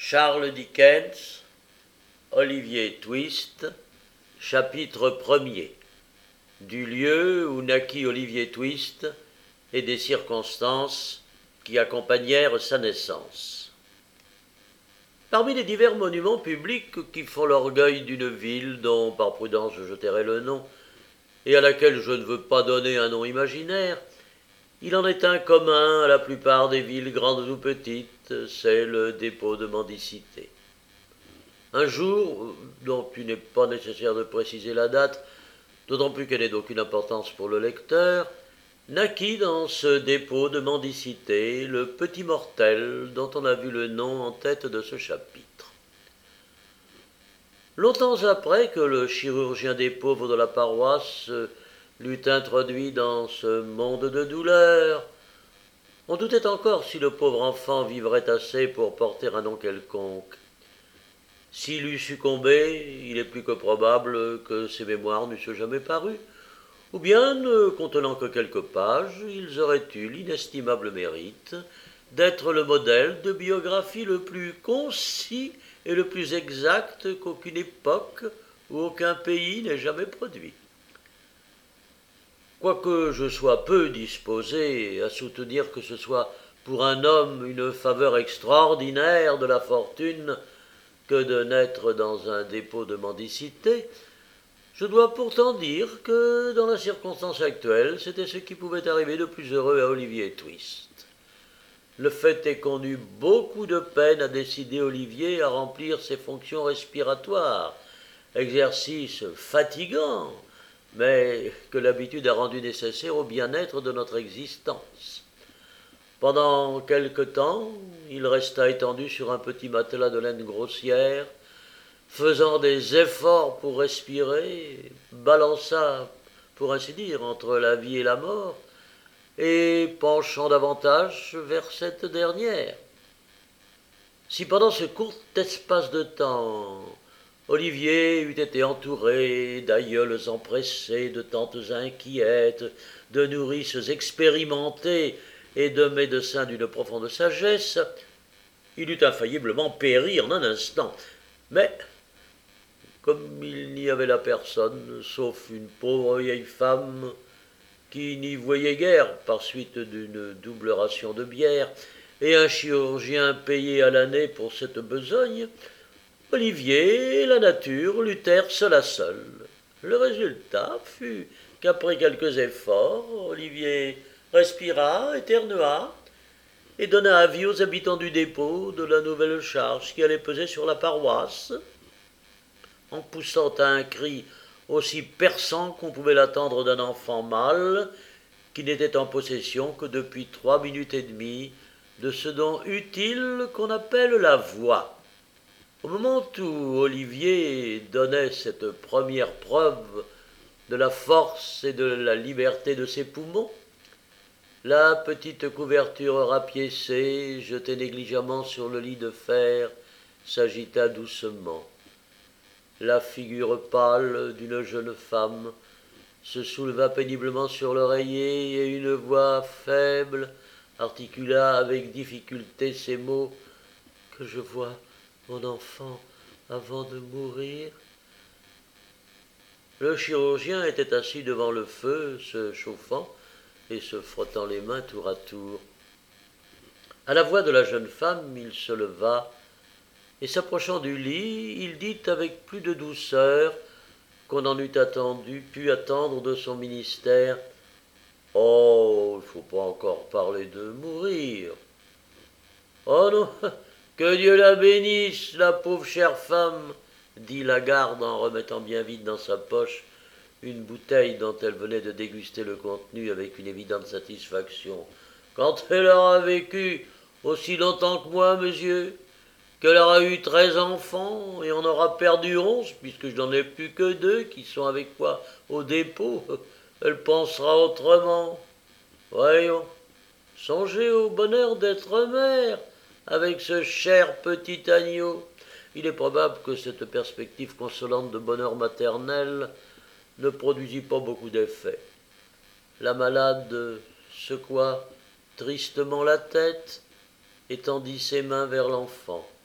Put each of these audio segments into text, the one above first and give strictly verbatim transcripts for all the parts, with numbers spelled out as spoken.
Charles Dickens, Olivier Twist, chapitre premier. Du lieu où naquit Olivier Twist et des circonstances qui accompagnèrent sa naissance. Parmi les divers monuments publics qui font l'orgueil d'une ville dont, par prudence, je tairai le nom, et à laquelle je ne veux pas donner un nom imaginaire, il en est un commun à la plupart des villes grandes ou petites, c'est le dépôt de mendicité. Un jour, dont il n'est pas nécessaire de préciser la date, d'autant plus qu'elle n'est d'aucune importance pour le lecteur, naquit dans ce dépôt de mendicité le petit mortel dont on a vu le nom en tête de ce chapitre. Longtemps après que le chirurgien des pauvres de la paroisse l'eut introduit dans ce monde de douleur, on doutait encore si le pauvre enfant vivrait assez pour porter un nom quelconque. S'il eût succombé, il est plus que probable que ses mémoires n'eussent jamais paru, ou bien, ne contenant que quelques pages, ils auraient eu l'inestimable mérite d'être le modèle de biographie le plus concis et le plus exact qu'aucune époque ou aucun pays n'ait jamais produit. Quoique je sois peu disposé à soutenir que ce soit pour un homme une faveur extraordinaire de la fortune que de naître dans un dépôt de mendicité, je dois pourtant dire que, dans la circonstance actuelle, c'était ce qui pouvait arriver de plus heureux à Olivier Twist. Le fait est qu'on eut beaucoup de peine à décider Olivier à remplir ses fonctions respiratoires, exercice fatigant, mais que l'habitude a rendu nécessaire au bien-être de notre existence. Pendant quelque temps, il resta étendu sur un petit matelas de laine grossière, faisant des efforts pour respirer, balança, pour ainsi dire, entre la vie et la mort, et penchant davantage vers cette dernière. Si pendant ce court espace de temps, Olivier eût été entouré d'aïeules empressées, de tantes inquiètes, de nourrices expérimentées et de médecins d'une profonde sagesse, il eût infailliblement péri en un instant. Mais, comme il n'y avait là personne, sauf une pauvre vieille femme qui n'y voyait guère par suite d'une double ration de bière, et un chirurgien payé à l'année pour cette besogne, Olivier et la nature luttèrent seul à seul. Le résultat fut qu'après quelques efforts, Olivier respira, éternua, et donna avis aux habitants du dépôt de la nouvelle charge qui allait peser sur la paroisse, en poussant un cri aussi perçant qu'on pouvait l'attendre d'un enfant mâle, qui n'était en possession que depuis trois minutes et demie de ce don utile qu'on appelle la voix. Au moment où Olivier donnait cette première preuve de la force et de la liberté de ses poumons, la petite couverture rapiécée, jetée négligemment sur le lit de fer, s'agita doucement. La figure pâle d'une jeune femme se souleva péniblement sur l'oreiller et une voix faible articula avec difficulté ces mots « Que je vois mon enfant avant de mourir ». Le chirurgien était assis devant le feu, se chauffant et se frottant les mains tour à tour. À la voix de la jeune femme, il se leva, et s'approchant du lit, il dit avec plus de douceur qu'on en eût attendu, pu attendre de son ministère « Oh, il ne faut pas encore parler de mourir. »« Oh non, que Dieu la bénisse, la pauvre chère femme !» dit la garde en remettant bien vite dans sa poche une bouteille dont elle venait de déguster le contenu avec une évidente satisfaction. « Quand elle aura vécu aussi longtemps que moi, monsieur, qu'elle aura eu treize enfants et en aura perdu onze, puisque je n'en ai plus que deux qui sont avec moi au dépôt, elle pensera autrement. Voyons, songez au bonheur d'être mère avec ce cher petit agneau. » Il est probable que cette perspective consolante de bonheur maternel ne produisit pas beaucoup d'effet. La malade secoua tristement la tête et tendit ses mains vers l'enfant.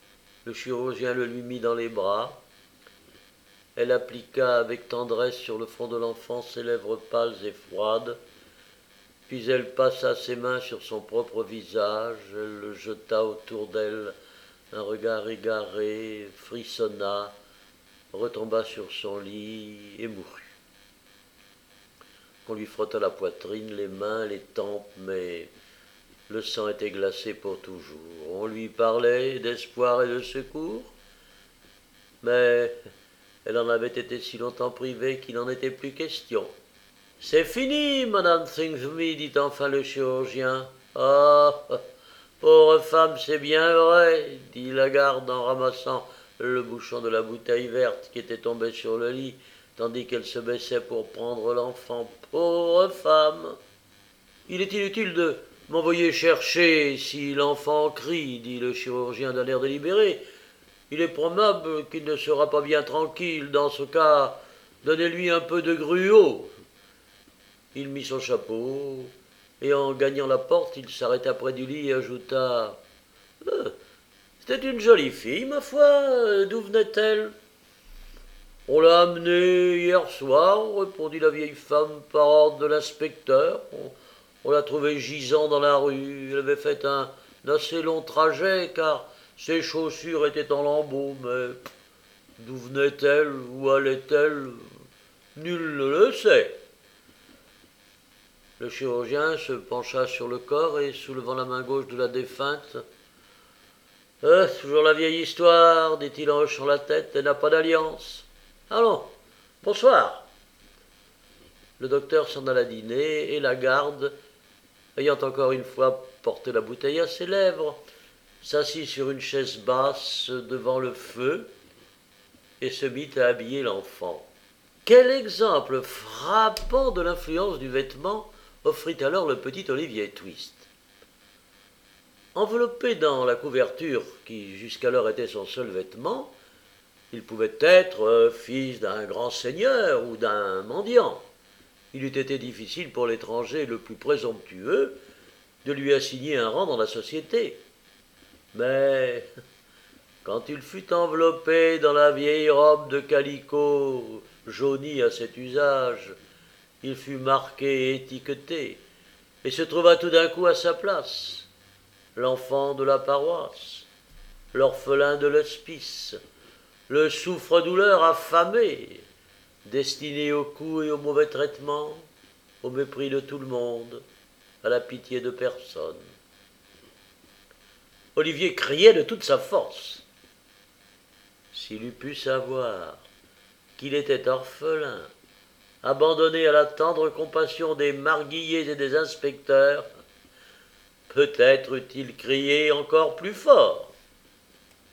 Le chirurgien le lui mit dans les bras. Elle appliqua avec tendresse sur le front de l'enfant ses lèvres pâles et froides, puis elle passa ses mains sur son propre visage, elle le jeta autour d'elle, un regard égaré, frissonna, retomba sur son lit et mourut. On lui frotta la poitrine, les mains, les tempes, mais le sang était glacé pour toujours. On lui parlait d'espoir et de secours, mais elle en avait été si longtemps privée qu'il n'en était plus question. « C'est fini, Madame Thingsby, dit enfin le chirurgien. « Ah, pauvre femme, c'est bien vrai, dit la garde en ramassant le bouchon de la bouteille verte qui était tombée sur le lit, tandis qu'elle se baissait pour prendre l'enfant. Pauvre femme. Il est inutile de m'envoyer chercher si l'enfant crie, dit le chirurgien d'un air délibéré. Il est probable qu'il ne sera pas bien tranquille. Dans ce cas, donnez-lui un peu de gruau. Il mit son chapeau, et en gagnant la porte, il s'arrêta près du lit et ajouta euh, « C'était une jolie fille, ma foi. D'où venait-elle » ?»« On l'a amenée hier soir, répondit la vieille femme, par ordre de l'inspecteur. On, on l'a trouvée gisant dans la rue. Elle avait fait un assez long trajet, car ses chaussures étaient en lambeaux, mais d'où venait-elle, où allait-elle, nul ne le sait. » Le chirurgien se pencha sur le corps et, soulevant la main gauche de la défunte, « Euh, toujours la vieille histoire, dit-il en hochant la tête, elle n'a pas d'alliance. Allons, bonsoir. » Le docteur s'en alla dîner, et la garde, ayant encore une fois porté la bouteille à ses lèvres, s'assit sur une chaise basse devant le feu et se mit à habiller l'enfant. Quel exemple frappant de l'influence du vêtement offrit alors le petit Olivier Twist. Enveloppé dans la couverture qui jusqu'alors était son seul vêtement, il pouvait être fils d'un grand seigneur ou d'un mendiant. Il eût été difficile pour l'étranger le plus présomptueux de lui assigner un rang dans la société. Mais quand il fut enveloppé dans la vieille robe de calicot jaunie à cet usage, il fut marqué et étiqueté, et se trouva tout d'un coup à sa place, l'enfant de la paroisse, l'orphelin de l'hospice, le souffre-douleur affamé, destiné aux coups et au mauvais traitement, au mépris de tout le monde, à la pitié de personne. Olivier criait de toute sa force. S'il eût pu savoir qu'il était orphelin, abandonné à la tendre compassion des marguilliers et des inspecteurs, peut-être eût-il crié encore plus fort.